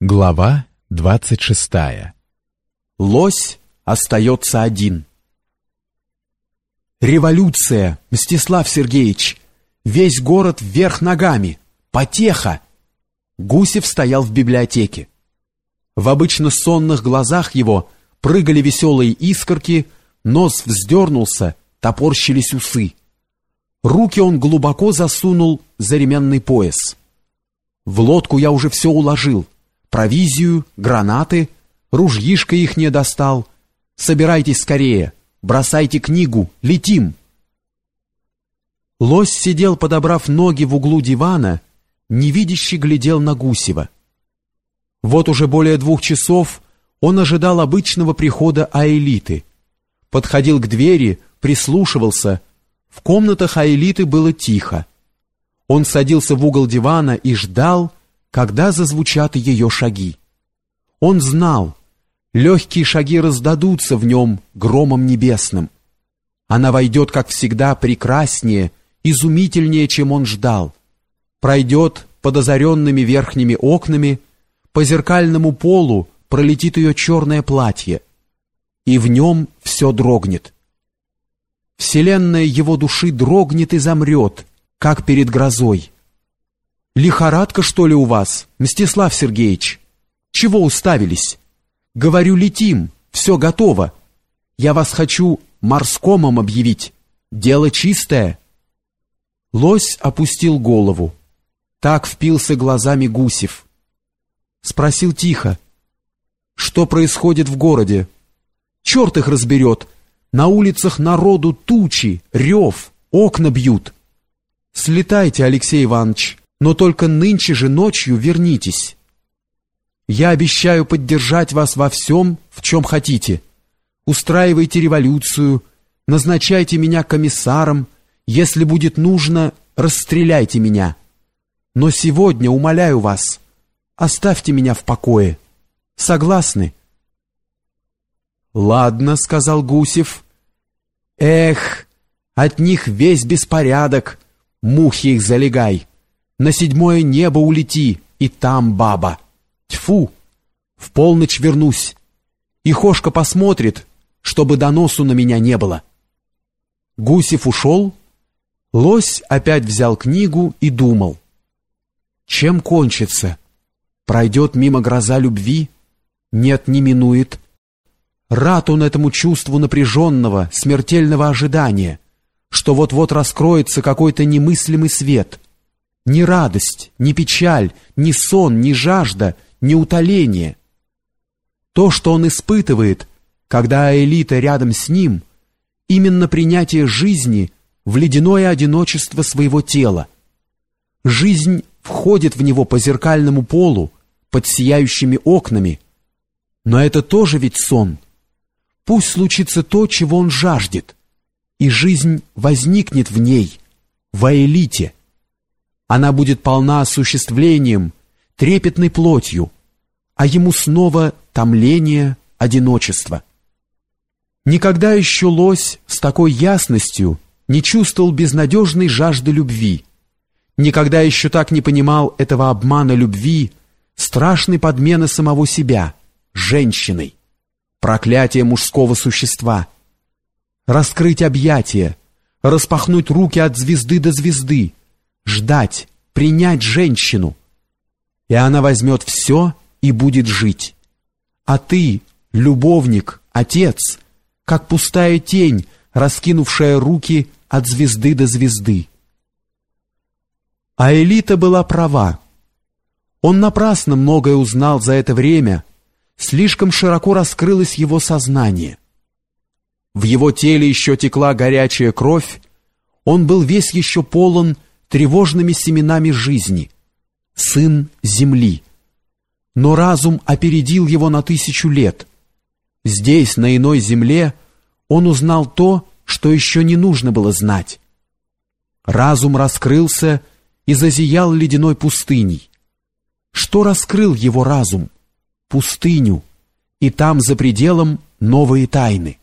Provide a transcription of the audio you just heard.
Глава 26. Лось остается один. Революция, Мстислав Сергеевич! Весь город вверх ногами! Потеха! Гусев стоял в библиотеке. В обычно сонных глазах его прыгали веселые искорки, нос вздернулся, топорщились усы. Руки он глубоко засунул за ременный пояс. В лодку я уже все уложил. Провизию, гранаты, ружьишко их не достал. Собирайтесь скорее, бросайте книгу, летим. Лось сидел, подобрав ноги в углу дивана, невидяще глядел на Гусева. Вот уже более 2 часов он ожидал обычного прихода Аэлиты. Подходил к двери, прислушивался. В комнатах Аэлиты было тихо. Он садился в угол дивана и ждал, когда зазвучат ее шаги. Он знал, легкие шаги раздадутся в нем громом небесным. Она войдет, как всегда, прекраснее, изумительнее, чем он ждал. Пройдет под озаренными верхними окнами, по зеркальному полу пролетит ее черное платье, и в нем все дрогнет. Вселенная его души дрогнет и замрет, как перед грозой. «Лихорадка, что ли, у вас, Мстислав Сергеевич? Чего уставились? Говорю, летим, все готово. Я вас хочу морскомом объявить. Дело чистое». Лось опустил голову. Так впился глазами Гусев. Спросил тихо: «Что происходит в городе?» «Черт их разберет! На улицах народу тучи, рев, окна бьют». «Слетайте, Алексей Иванович, но только нынче же ночью вернитесь. Я обещаю поддержать вас во всем, в чем хотите. Устраивайте революцию, назначайте меня комиссаром, если будет нужно, расстреляйте меня. Но сегодня, умоляю вас, оставьте меня в покое. Согласны?» «Ладно», — сказал Гусев. «Эх, от них весь беспорядок, мухи их залегай. На 7-е небо улети, и там баба. Тьфу! В полночь вернусь. И Хошка посмотрит, чтобы доносу на меня не было». Гусев ушел. Лось опять взял книгу и думал. Чем кончится? Пройдет мимо гроза любви? Нет, не минует. Рад он этому чувству напряженного, смертельного ожидания, что вот-вот раскроется какой-то немыслимый свет. Ни радость, ни печаль, ни сон, ни жажда, ни утоление. То, что он испытывает, когда Аэлита рядом с ним, именно принятие жизни в ледяное одиночество своего тела. Жизнь входит в него по зеркальному полу, под сияющими окнами. Но это тоже ведь сон. Пусть случится то, чего он жаждет, и жизнь возникнет в ней, в Аэлите. Она будет полна осуществлением, трепетной плотью, а ему снова томление, одиночество. Никогда еще лось с такой ясностью не чувствовал безнадежной жажды любви. Никогда еще так не понимал этого обмана любви, страшной подмены самого себя, женщиной, проклятие мужского существа. Раскрыть объятия, распахнуть руки от звезды до звезды, ждать, принять женщину. И она возьмет все и будет жить. А ты, любовник, отец, как пустая тень, раскинувшая руки от звезды до звезды. Аэлита была права. Он напрасно многое узнал за это время, слишком широко раскрылось его сознание. В его теле еще текла горячая кровь, он был весь еще полон тревожными семенами жизни, сын земли. Но разум опередил его на 1000 лет. Здесь, на иной земле, он узнал то, что еще не нужно было знать. Разум раскрылся и зазиял ледяной пустыней. Что раскрыл его разум? Пустыню, и там за пределом новые тайны.